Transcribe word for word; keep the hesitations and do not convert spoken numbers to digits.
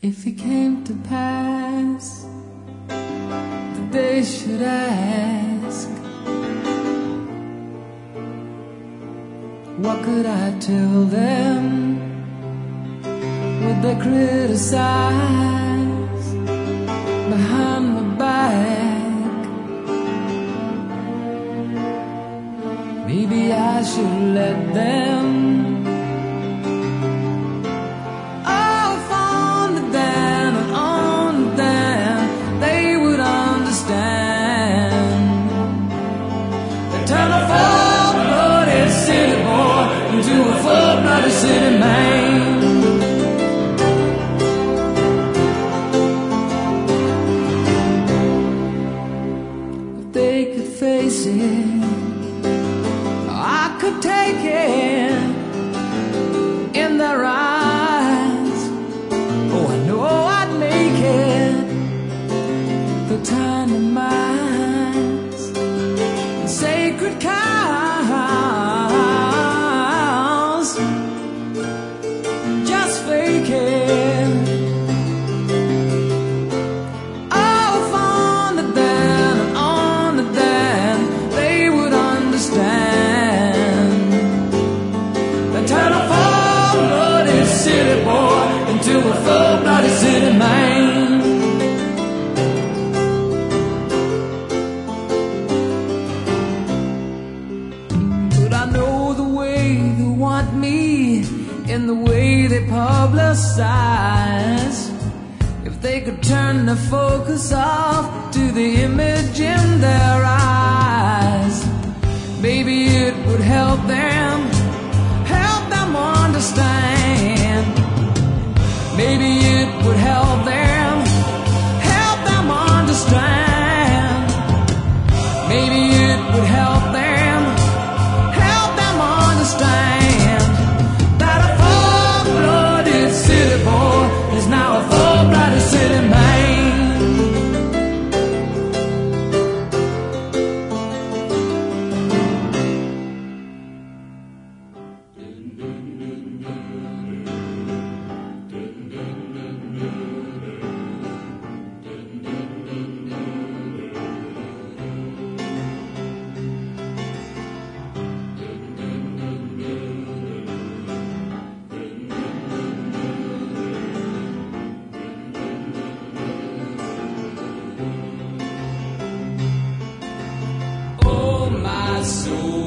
If it came to pass that they should ask, what could I tell them? Would they criticize behind my back? Maybe I should let them. To a full-blooded city man. If they could face it, I could take it in their eyes. Oh, I know I'd make it. The tiny minds and sacred cows, just fake it. Oh, if only then, and only then they would understand. They turn a full-blooded city boy into a full-blooded city man. In the way they publicize, if they could turn the focus off to the image in their eyes, maybe it would help them, help them understand. Maybe it would help them, help them understand. Maybe it would help them, help them understand. City boy is now a full-blooded city man. Soul